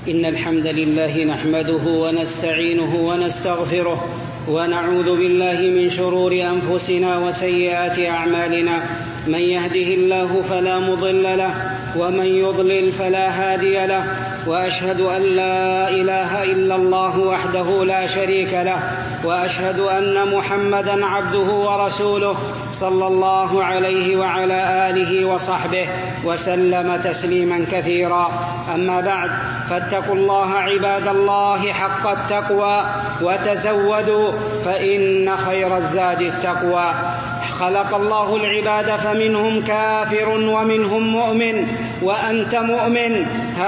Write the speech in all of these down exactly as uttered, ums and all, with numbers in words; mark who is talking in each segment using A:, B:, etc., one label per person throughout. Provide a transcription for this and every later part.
A: إن الحمد لله نحمده ونستعينه ونستغفره ونعوذ بالله من شرور أنفسنا وسيئات أعمالنا. من يهده الله فلا مضل له ومن يضلل فلا هادي له، وأشهد أن لا إله إلا الله وحده لا شريك له، وأشهد أن محمدًا عبده ورسوله صلى الله عليه وعلى آله وصحبه وسلم تسليمًا كثيرا. أما بعد، فاتقوا الله عباد الله حق التقوى وتزودوا، فإن خير الزاد التقوى. خلق الله العباد فمنهم كافر ومنهم مؤمن، وأنت مؤمن،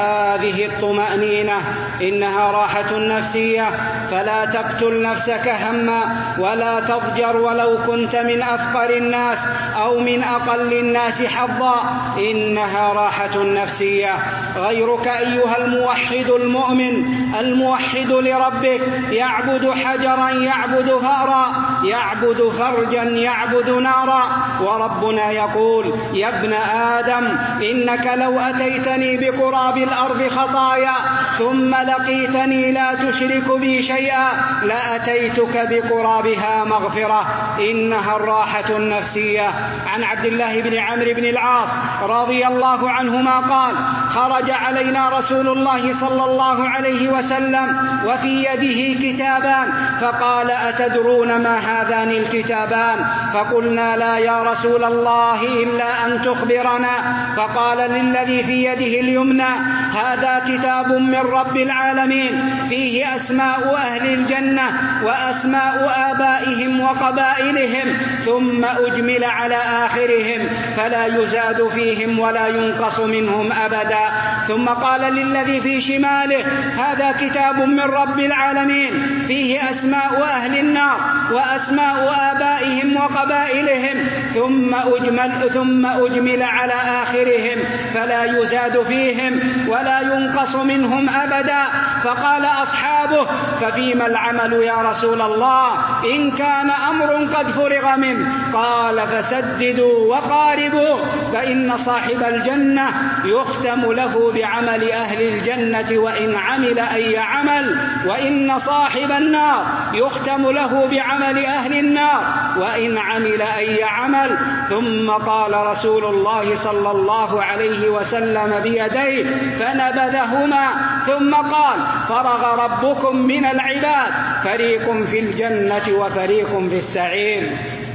A: هذه الطمأنينة إنها راحة نفسية، فلا تقتل نفسك هما ولا تضجر ولو كنت من أفقر الناس أو من أقل الناس حظا، إنها راحة نفسية. غيرك أيها الموحد المؤمن الموحد لربك يعبد حجرا يعبد ثأرا يعبد فرجا يعبد نارا، وربنا يقول: يا ابن آدم إنك لو أتيتني بقراب الأرض خطايا ثم لقيتني لا تشرك بي شيئا لأتيتك بقرابها مغفرة، إنها الراحة النفسية. عن عبد الله بن عمرو بن العاص رضي الله عنهما قال: خرج علينا رسول الله صلى الله عليه وسلم وفي يده كتابان، فقال: أتدرون ما هذان الكتابان؟ فقلنا: لا يا رسول الله إلا أن تخبرنا. فقال للذي في يده اليمنى: هذا كتاب من رب العالمين فيه أسماء أهل الجنة وأسماء آبائهم وقبائلهم، ثم أجمل على آخرهم فلا يزاد فيهم ولا ينقص منهم أبدا. ثم قال للذي في شماله: هذا كتاب من رب العالمين فيه أسماء أهل النار وأسماء آبائهم وقبائلهم، ثم أجمل, ثم أجمل على آخرهم فلا يزاد فيهم ولا ينقص منهم أبدا. فقال أصحابه: ففيما العمل يا رسول الله إن كان أمر قد فرغ منه؟ قال: فسددوا وقاربوا، فإن صاحب الجنة يختم له بعمل أهل الجنة وإن عمل أي عمل، وإن صاحب النار يختم له بعمل أهل النار وإن عمل أي عمل. ثم قال رسول الله صلى الله عليه وسلم بيديه فنبذهما، ثم قال: فرغ ربكم من العباد، فريق في الجنة وفريق في السعير.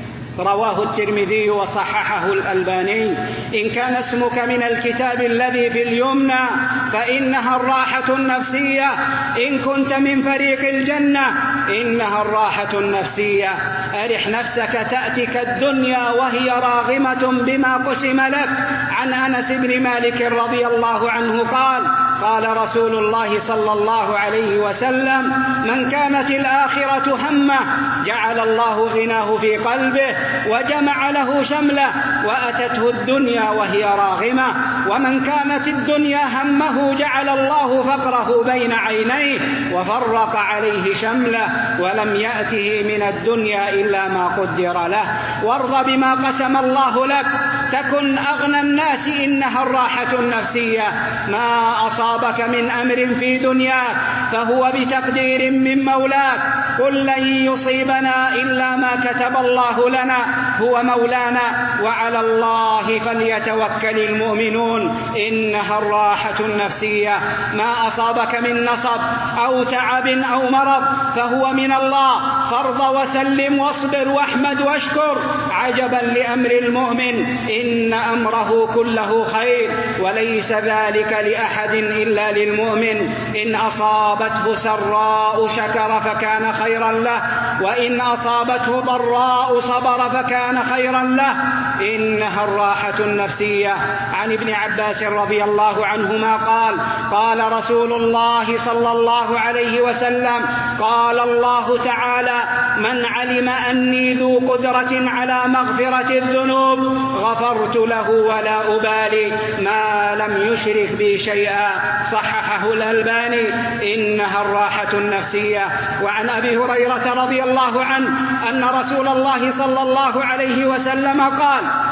A: رواه الترمذي وصححه الألباني. إن كان اسمك من الكتاب الذي في اليمنى فإنها الراحة النفسية، إن كنت من فريق الجنة إنها الراحة النفسية. أرح نفسك تأتك الدنيا وهي راغمة بما قسم لك. عن أنس بن مالك رضي الله عنه قال: قال رسول الله صلى الله عليه وسلم: من كانت الآخرة همه جعل الله غناه في قلبه وجمع له شمله وأتته الدنيا وهي راغمة، ومن كانت الدنيا همه جعل الله فقره بين عينيه وفرق عليه شمله ولم يأته من الدنيا إلا ما قدر له. وارض بما قسم الله لك تكن أغنى الناس، إنها الراحة النفسية. ما أصابك من أمر في دنياك فهو بتقدير من مولاك، قل لن يصيبنا إلا ما كتب الله لنا هو مولانا وعلى الله فليتوكل المؤمنون، إنها الراحة النفسية. ما أصابك من نصب أو تعب أو مرض فهو من الله، فارض وسلم واصبر واحمد واشكر. عجبا لأمر المؤمن إن أمره كله خير، وليس ذلك لأحد إلا للمؤمن. إن أصابته سراء شكر فكان خيرا له، وإن أصابته ضراء صبر فكان خيرا له، إنها الراحة النفسية. عن ابن عباس رضي الله عنهما قال: قال رسول الله صلى الله عليه وسلم: قال الله تعالى: من علم أني ذو قدرة على مغفرة الذنوب غفرت له ولا أبالي ما لم يشرك بي شيئا. صححه الألباني. إنها الراحة النفسية. وعن أبي هريرة رضي الله عنه أن رسول الله صلى الله عليه وسلم قال: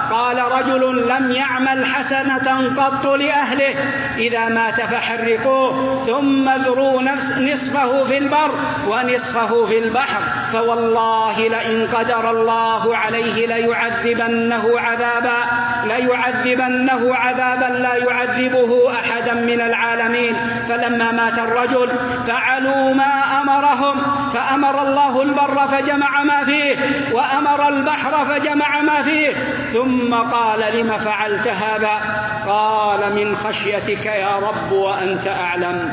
A: قال رجل لم يعمل حسنة قط لأهله إذا مات فحرقوه ثم اذروا نصفه في البر ونصفه في البحر فوالله لئن قدر الله عليه ليعذبنه عذابا ليعذبنه عذابا لا يعذبه أحدا من العالمين. فلما مات الرجل فعلوا ما أمرهم، فأمر الله البر فجمع ما فيه وأمر البحر فجمع ما فيه، ثم قال لم فعلت هذا؟ قال من خشيتك يا رب وأنت أعلم،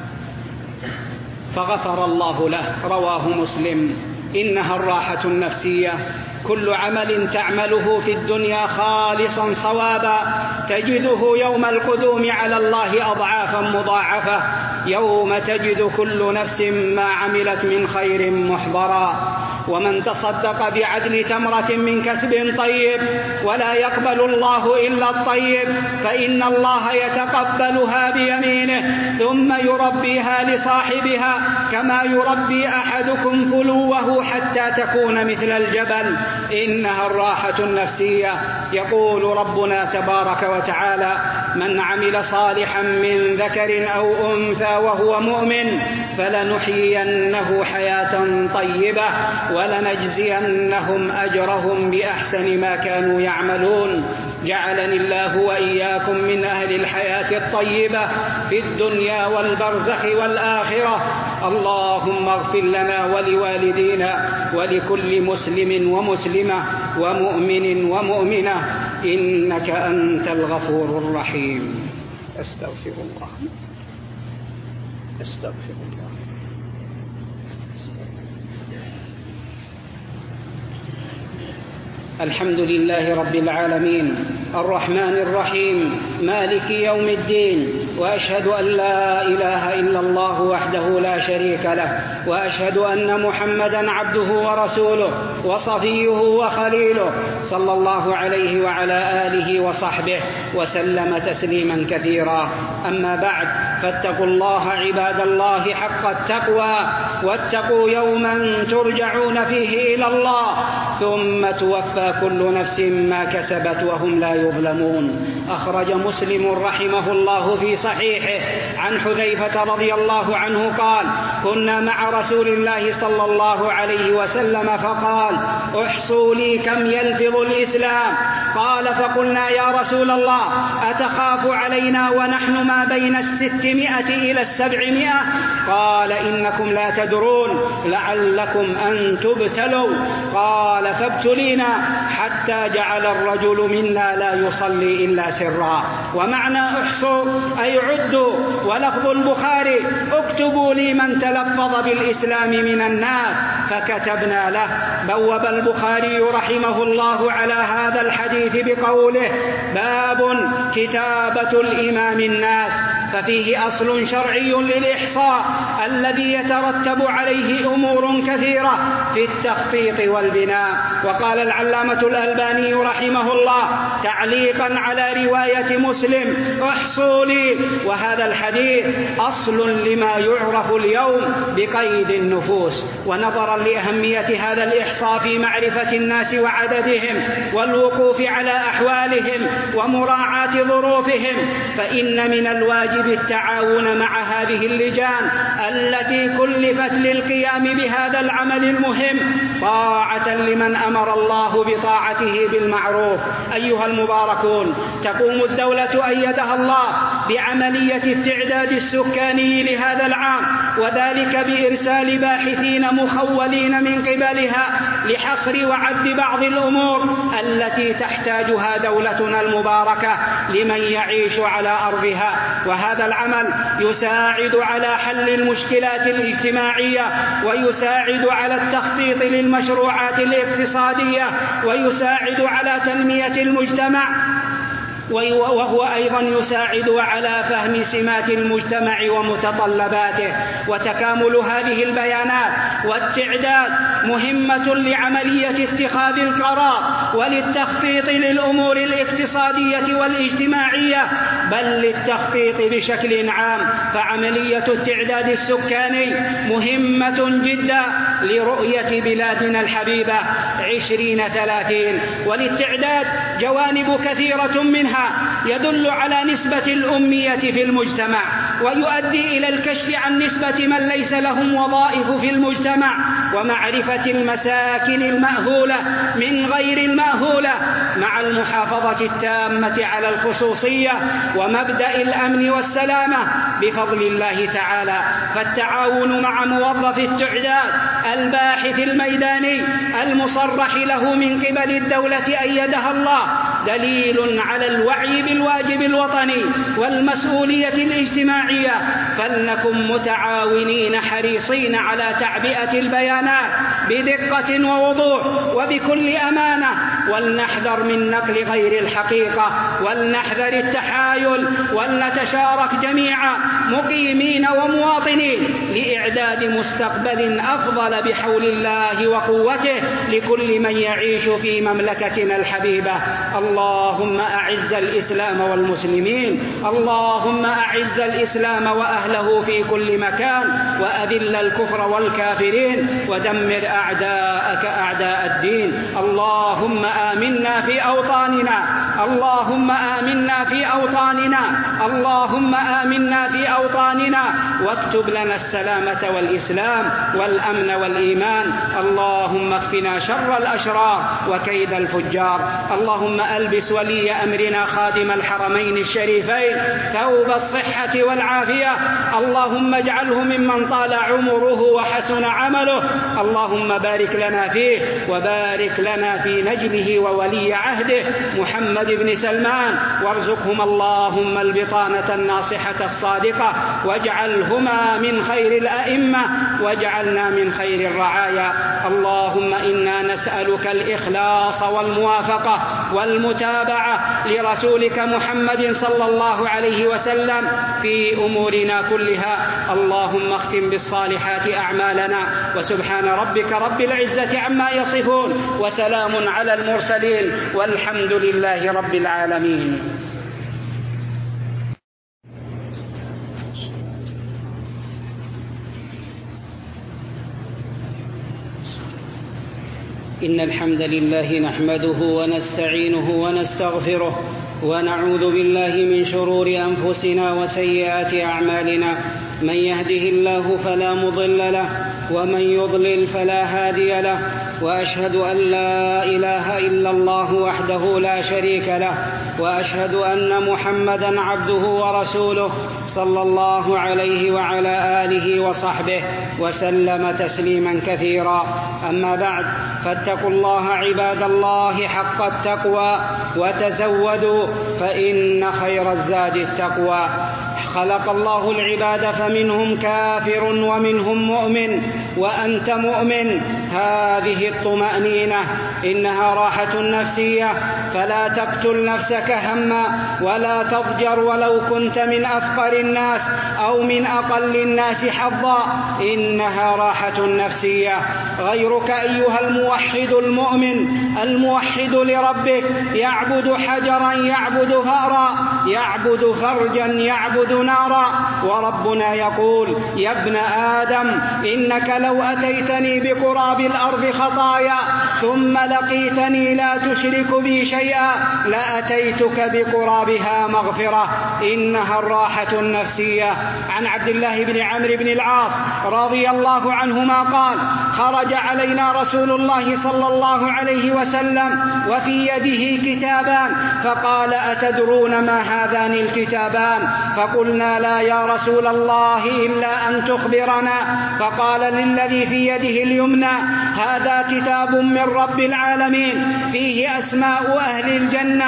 A: فغفر الله له. رواه مسلم. إنها الراحة النفسية. كل عمل تعمله في الدنيا خالصا صوابا تجده يوم القدوم على الله أضعافا مضاعفة، يوم تجد كل نفس ما عملت من خير محضرا. ومن تصدق بعدل تمرة من كسب طيب ولا يقبل الله إلا الطيب فإن الله يتقبلها بيمينه ثم يربيها لصاحبها كما يربي أحدكم فلوه حتى تكون مثل الجبل. إنها الراحة النفسية. يقول ربنا تبارك وتعالى: من عمل صالحا من ذكر أو أنثى وهو مؤمن فلنحيينه حياة طيبة ولنجزينهم أجرهم بأحسن ما كانوا يعملون. جعلني الله وإياكم من أهل الحياة الطيبة في الدنيا والبرزخ والآخرة. اللهم اغفر لنا ولوالدينا ولكل مسلم ومسلمة ومؤمن ومؤمنة إنك أنت الغفور الرحيم. أستغفر الله أستغفر الله الحمد لله رب العالمين الرحمن الرحيم مالك يوم الدين، وأشهد أن لا إله إلا الله وحده لا شريك له، وأشهد أن محمدًا عبده ورسوله وصفيه وخليله صلى الله عليه وعلى آله وصحبه وسلم تسليمًا كثيرا. أما بعد، فاتقوا الله عباد الله حق التقوى، واتقوا يومًا ترجعون فيه إلى الله ثم توفى كل نفس ما كسبت وهم لا يظلمون. أخرج مسلم رحمه الله في صحيحه عن حذيفة رضي الله عنه قال: كنا مع رسول الله صلى الله عليه وسلم فقال: احصوا لي كم يلفظ الإسلام. قال: فقلنا يا رسول الله أتخاف علينا ونحن ما بين الستمائة إلى السبعمائة؟ قال: إنكم لا تدرون لعلكم أن تبتلوا. قال: فابتلينا حتى جعل الرجل منا لا يصلي إلا سرا. ومعنى احصوا أي عدوا. ولفظ البخاري: اكتبوا لي من تلفظ بالإسلام من الناس، فكتبنا له. بوب البخاري رحمه الله على هذا الحديث بقوله: باب كتابة الإمام الناس، ففيه أصل شرعي للإحصاء الذي يترتب عليه أمور كثيرة في التخطيط والبناء. وقال العلامة الألباني رحمه الله تعليقا على رواية مسلم: احصوا لي. وهذا الحديث أصل لما يعرف اليوم بقيد النفوس. ونظرا لأهمية هذا الإحصاء في معرفة الناس وعددهم والوقوف على أحوالهم ومراعاة ظروفهم، فإن من الواجب التعاون مع هذه اللجان التي كلفت للقيام بهذا العمل المهم طاعة لمن أمر الله بطاعته بالمعروف. أيها المباركون، تقوم الدولة أيدها الله بعملية التعداد السكاني لهذا العام، وذلك بإرسال باحثين مخولين من قبلها لحصر وعد بعض الأمور التي تحتاجها دولتنا المباركة لمن يعيش على أرضها. وهذا العمل يساعد على حل المشكلات الاجتماعية، ويساعد على التخطيط للمشروعات الاقتصادية، ويساعد على تنمية المجتمع، وهو أيضا يساعد على فهم سمات المجتمع ومتطلباته. وتكامل هذه البيانات والتعداد مهمة لعملية اتخاذ القرار وللتخطيط للأمور الاقتصادية والاجتماعية، بل للتخطيط بشكل عام. فعملية التعداد السكاني مهمة جدا، لرؤية بلادنا الحبيبة عشرين ثلاثين. والاستعداد جوانب كثيرة منها يدل على نسبة الأمية في المجتمع، ويؤدي إلى الكشف عن نسبة من ليس لهم وظائف في المجتمع، ومعرفة المساكن المأهولة من غير المأهولة، مع المحافظة التامة على الخصوصية ومبدأ الأمن والسلامة بفضل الله تعالى. فالتعاون مع موظف التعداد الباحث الميداني المصرح له من قبل الدولة أيدها الله دليل على الوعي بالواجب الوطني والمسؤولية الاجتماعية. فلنكن متعاونين حريصين على تعبئة البيانات بدقة ووضوح وبكل أمانة، ولنحذر من نقل غير الحقيقة، ولنحذر التحايل، ولنتشارك جميعا مقيمين ومواطنين لإعداد مستقبل أفضل بحول الله وقوته لكل من يعيش في مملكتنا الحبيبة. اللهم أعز الإسلام والمسلمين، اللهم أعز الإسلام وأهله في كل مكان، وأذل الكفر والكافرين، ودمر أعداءك أعداء الدين. اللهم آمنا في أوطاننا، اللهم آمنا في أوطاننا، اللهم آمنا في أوطاننا، واكتب لنا السلامة والإسلام والأمن والإيمان. اللهم اكفنا شر الأشرار وكيد الفجار. اللهم ألبس ولي أمرنا خادم الحرمين الشريفين ثوب الصحة والعافية. اللهم اجعله ممن طال عمره وحسن عمله. اللهم بارك لنا فيه، وبارك لنا في نجله وولي عهده محمد بن سلمان، وارزقهما اللهم البطانة الناصحة الصادقة، واجعلهما من خير الأئمة، واجعلنا من خير الرعايا. اللهم إنا نسألك الإخلاص والموافقة والمتابعة لرسولك محمد صلى الله عليه وسلم في أمورنا كلها. اللهم اختم بالصالحات أعمالنا، وسبحان ربك رب العزة عما يصفون، وسلام على المرسلين، والحمد لله رب العالمين. إن الحمد لله نحمده ونستعينه ونستغفره، ونعوذ بالله من شرور أنفسنا وسيئات أعمالنا. من يهده الله فلا مضل له، ومن يضلل فلا هادي له، وأشهد أن لا إله إلا الله وحده لا شريك له، وأشهد أن محمدًا عبده ورسوله صلى الله عليه وعلى آله وصحبه وسلم تسليما كثيرا. أما بعد، فاتقوا الله عباد الله حق التقوى، وتزودوا فإن خير الزاد التقوى. خلق الله العباد فمنهم كافر ومنهم مؤمن، وأنت مؤمن. هذه الطمأنينة إنها راحة نفسية، فلا تقتل نفسك هما، ولا تضجر ولو كنت من أفقر الناس أو من أقل الناس حظا، إنها راحة نفسية. غيرك أيها الموحد المؤمن الموحد لربك يعبد حجرا، يعبد ثأرا، يعبد فرجا، يعبد نارا. وربنا يقول: يا ابن آدم إنك لو أتيتني بقراب الأرض خطايا ثم لقيتني لا تشرك بي شيئا لأتيتك بقرابها مغفرة. إنها الراحة النفسية. عن عبد الله بن عمرو بن العاص رضي الله عنهما قال: خرج علينا رسول الله صلى الله عليه وسلم وفي يده كتابان، فقال: أتدرون ما هذان الكتابان؟ فقلنا: لا يا رسول الله إلا أن تخبرنا. فقال للذي في يده اليمنى: هذا كتاب من رب العالمين، فيه أسماء أهل الجنة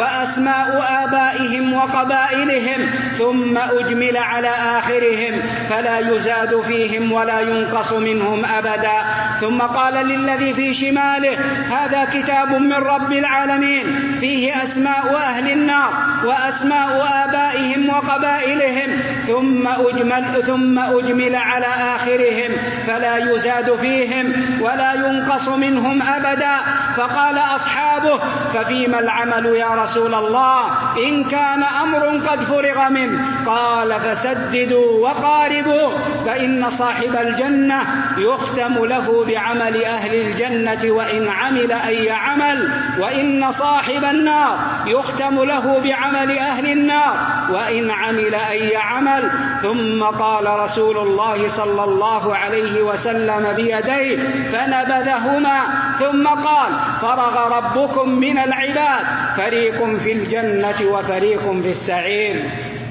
A: وأسماء آبائهم وقبائلهم، ثم أجمل على آخرهم فلا يزاد فيهم ولا ينقص منهم أبدا. ثم قال للذي في شماله: هذا كتاب من رب العالمين، فيه أسماء أهل النار وأسماء آبائهم وقبائلهم، ثم أجمل, ثم أجمل على آخرهم فلا يزاد فيهم ولا ينقص منهم أبدا. فقال أصحابه: ففيما العمل يا رسول الله إن كان أمر قد فرغ منه؟ قال: فسددوا وقاربوا، فإن صاحب الجنة يختم له بعمل أهل الجنة وإن عمل أي عمل، وإن صاحب النار يختم له بعمل أهل النار وإن عمل أي عمل. ثم قال رسول الله صلى الله عليه وسلم بيديه فنبذهما، ثم قال: فرغ ربكم من العباد، فريق في الجنة وفريق في السعير.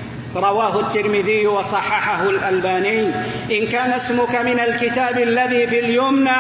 A: رواه الترمذي وصححه الألباني. إن كان اسمك من الكتاب الذي في اليمنى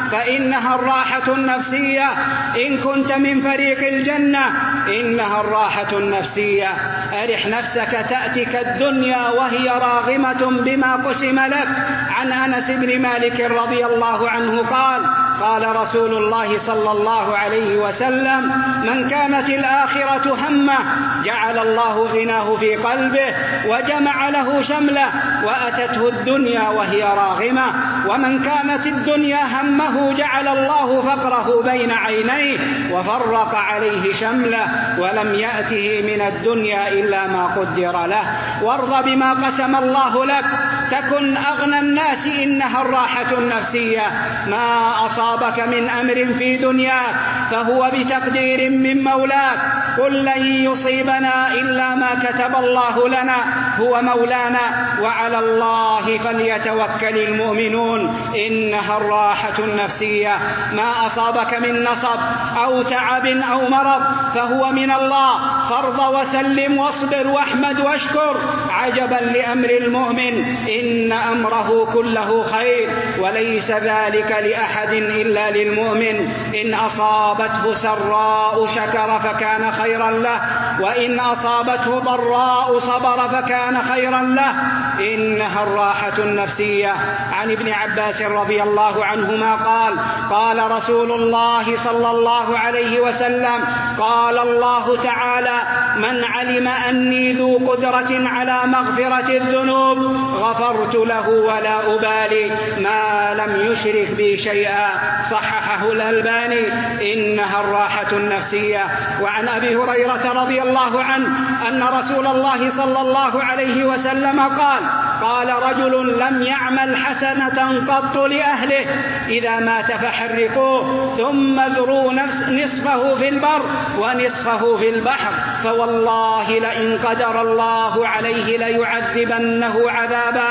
A: فإنها الراحة النفسية، إن كنت من فريق الجنة إنها الراحة النفسية. أرح نفسك تأتك الدنيا وهي راغمة بما قسم لك. عن أنس بن مالك رضي الله عنه قال: قال رسول الله صلى الله عليه وسلم: من كانت الآخرة همه جعل الله غناه في قلبه وجمع له شمله وأتته الدنيا وهي راغمة، ومن كانت الدنيا همه جعل الله فقره بين عينيه وفرق عليه شمله ولم يأته من الدنيا إلا ما قدر له. وارض بما قسم الله لك تكن أغنى الناس، إنها الراحة النفسية. ما أصابك من أمر في دنياك فهو بتقدير من مولاك. قل لن يصيبنا إلا ما كتب الله لنا، هو مولانا وعلى الله فليتوكل المؤمنون. إنها الراحة النفسية. ما أصابك من نصب أو تعب أو مرض فهو من الله، فارض وسلم واصبر واحمد واشكر. عجبا لأمر المؤمن، إن أمره كله خير، وليس ذلك لأحد إلا للمؤمن. إن أصابته سراء شكر فكان خيرا له، وإن أصابته ضراء صبر فكان خيرا له. إنها الراحة النفسية. عن ابن عباس رضي الله عنهما قال: قال رسول الله صلى الله عليه وسلم: قال الله تعالى: من علم أني ذو قدرة على مغفرة الذنوب غفرت له ولا أبالي ما لم يشرك بي شيئا. صححه الألباني. إنها الراحة النفسية. وعن أبي هريرة رضي الله عنه أن رسول الله صلى الله عليه وسلم قال: قال رجل لم يعمل حسنة قط لأهله إذا مات فحرقوه ثم ذروا نصفه في البر ونصفه في البحر، فوالله لئن قدر الله عليه ليعذبنه عذابا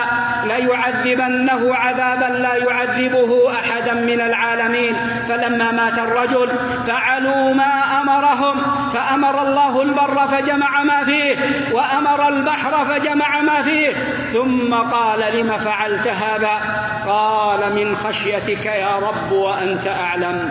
A: ليعذبنه عذابا لا يعذبه أحدا من العالمين. فلما مات الرجل فعلوا ما أمرهم، فأمر الله البر فجمع ما فيه وأمر البحر فجمع ما فيه، ثم قال: لم فعلت هذا؟ قال: من خشيتك يا رب وأنت أعلم.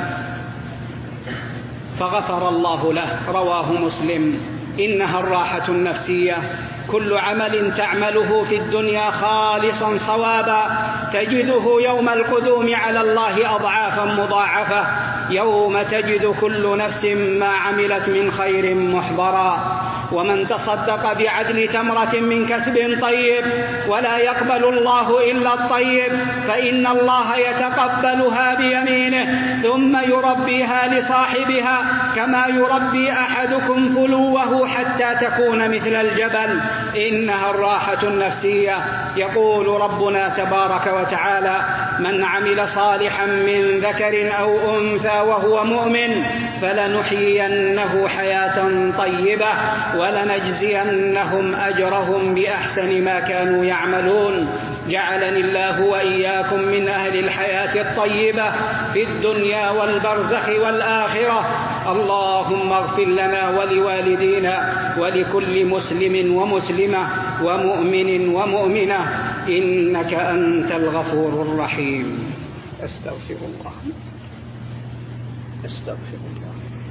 A: فغفر الله له. رواه مسلم. إنها الراحة النفسية. كل عمل تعمله في الدنيا خالصا صوابا تجده يوم القدوم على الله أضعافا مضاعفة، يوم تجد كل نفس ما عملت من خير محضرا. ومن تصدق بعدل تمرة من كسب طيب ولا يقبل الله إلا الطيب فإن الله يتقبلها بيمينه ثم يربيها لصاحبها كما يربي أحدكم فلوه حتى تكون مثل الجبل. إنها الراحة النفسية. يقول ربنا تبارك وتعالى: من عمل صالحا من ذكر أو أنثى وهو مؤمن فلنحيينه حياة طيبة ولنجزينهم أجرهم بأحسن ما كانوا يعملون. جعلني الله وإياكم من أهل الحياة الطيبة في الدنيا والبرزخ والآخرة. اللهم اغفر لنا ولوالدينا ولكل مسلم ومسلمة ومؤمن ومؤمنة إنك أنت الغفور الرحيم. أستغفر الله أستغفر الله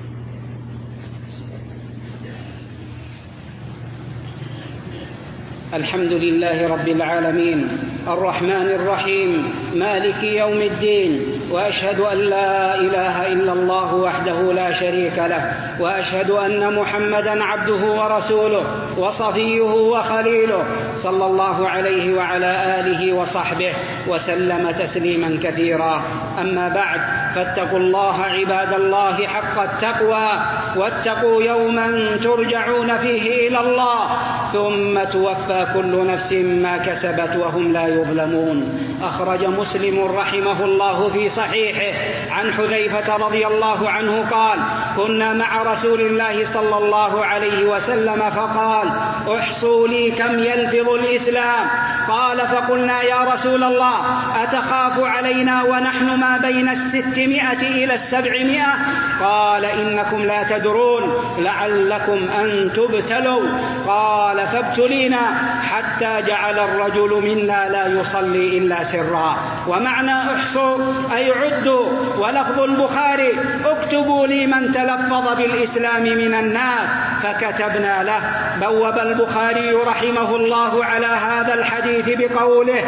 A: الحمد لله رب العالمين الرحمن الرحيم مالك يوم الدين، وأشهد أن لا إله إلا الله وحده لا شريك له، وأشهد أن محمدًا عبده ورسوله وصفيه وخليله صلى الله عليه وعلى آله وصحبه وسلم تسليما كثيرا. أما بعد، فاتقوا الله عباد الله حق التقوى، واتقوا يوما ترجعون فيه إلى الله ثم توفى كل نفس ما كسبت وهم لا يظلمون. أخرج مسلم رحمه الله في صحيحه عن حذيفة رضي الله عنه قال: كنا مع رسول الله صلى الله عليه وسلم فقال: احصوا لي كم يلفظ الإسلام. قال: فقلنا: يا رسول الله، أتخاف علينا ونحن ما بين الستمائة إلى السبعمائة؟ قال: إنكم لا تدرون لعلكم أن تبتلوا. قال: فابتلينا حتى جعل الرجل منا لا يصلي إلا سرا. ومعنى احصوا أي عدوا. ولفظ البخاري: اكتبوا لي من تلفظ بالإسلام من الناس، فكتبنا له. بوب البخاري رحمه الله على هذا الحديث بقوله: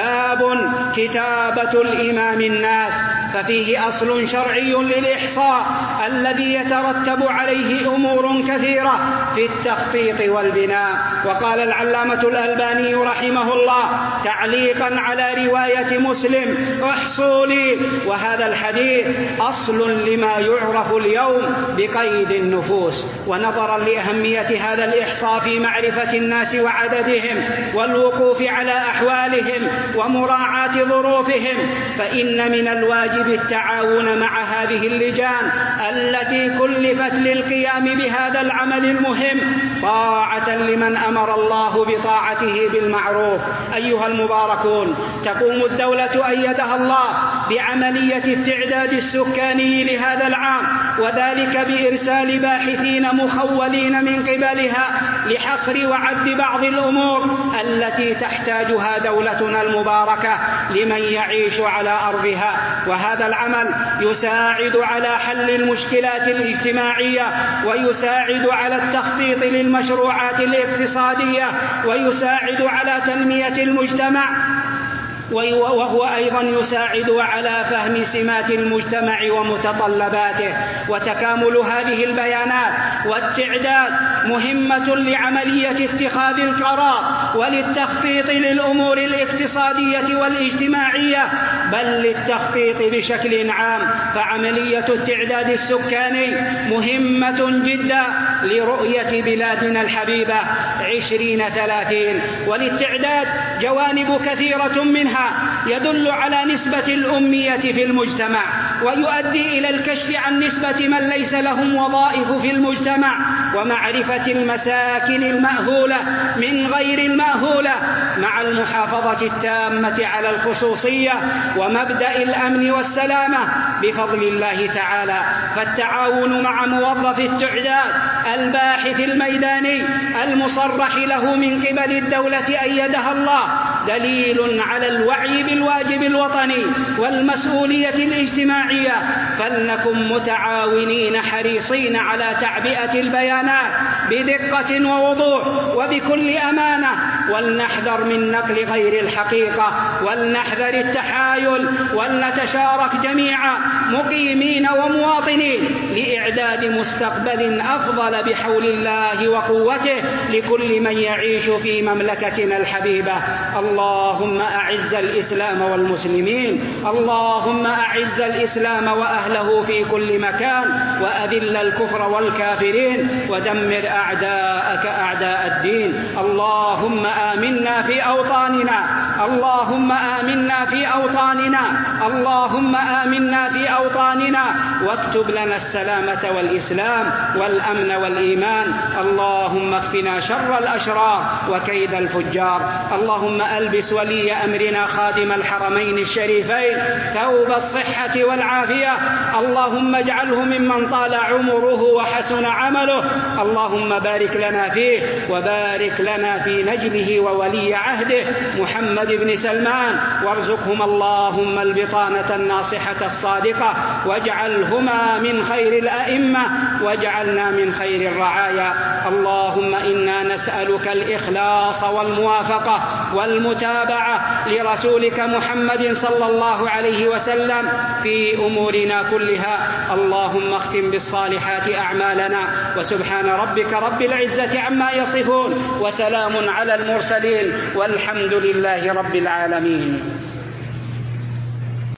A: باب كتابة الإمام الناس، ففيه أصل شرعي للإحصاء الذي يترتب عليه أمور كثيرة في التخطيط والبناء. وقال العلامة الألباني رحمه الله تعليقا على رواية مسلم: احصوا لي. وهذا الحديث أصل لما يعرف اليوم بقيد النفوس. ونظرا لأهمية هذا الإحصاء في معرفة الناس وعددهم والوقوف على أحوالهم ومراعاة ظروفهم، فإن من الواجب التعاون مع هذه اللجان التي كلفت للقيام بهذا العمل المهم طاعة لمن أمر الله بطاعته بالمعروف. أيها المباركون، تقوم الدولة أيدها الله بعملية التعداد السكاني لهذا العام، وذلك بإرسال باحثين مخولين من قبلها لحصر وعد بعض الأمور التي تحتاجها دولتنا المباركة لمن يعيش على أرضها. وهذا العمل يساعد على حل المشكلات الاجتماعية، ويساعد على التخطيط للمشروعات الاقتصادية، ويساعد على تنمية المجتمع، وهو أيضا يساعد على فهم سمات المجتمع ومتطلباته. وتكامل هذه البيانات والتعداد مهمة لعملية اتخاذ القرار وللتخطيط للأمور الاقتصادية والاجتماعية، بل للتخطيط بشكل عام. فعملية التعداد السكاني مهمة جدا لرؤية بلادنا الحبيبة عشرين ثلاثين. وللتعداد جوانب كثيرة منها يدل على نسبة الأمية في المجتمع، ويؤدي إلى الكشف عن نسبة من ليس لهم وظائف في المجتمع، ومعرفة المساكن المأهولة من غير المأهولة، مع المحافظة التامة على الخصوصية ومبدأ الأمن والسلامة بفضل الله تعالى. فالتعاون مع موظف التعداد الباحث الميداني المصرح له من قبل الدولة أيدها الله دليل على الوعي بالواجب الوطني والمسؤولية الاجتماعية. فلنكن متعاونين حريصين على تعبئة البيانات بدقة ووضوح وبكل أمانة، ولنحذر من نقل غير الحقيقة، ولنحذر التحايل، ولنتشارك جميعا مقيمين ومواطنين لإعداد مستقبل أفضل بحول الله وقوته لكل من يعيش في مملكتنا الحبيبة. اللهم أعز الإسلام والمسلمين، اللهم أعز الإسلام وأهله في كل مكان، وأذل الكفر والكافرين، ودمر أعداءك أعداء الدين. اللهم آمنا في أوطاننا، اللهم آمنا في أوطاننا، اللهم آمنا في أوطاننا، واكتب لنا السلامة والإسلام والأمن والإيمان. اللهم اكفنا شر الأشرار وكيد الفجار. اللهم ألبس ولي أمرنا خادم الحرمين الشريفين ثوب الصحة والعافية. اللهم اجعله ممن طال عمره وحسن عمله. اللهم بارك لنا فيه، وبارك لنا في نجله وولي عهده محمد بن سلمان، وارزقهما اللهم البطانة الناصحة الصادقة، واجعلهما من خير الأئمة، واجعلنا من خير الرعايا. اللهم إنا نسألك الإخلاص والموافقة والمتابعة لرسولك محمد صلى الله عليه وسلم في أمورنا كلها. اللهم اختم بالصالحات أعمالنا، وسبحان ربك رب العزة عما يصفون، وسلام على المرسلين، والحمد لله رب العالمين.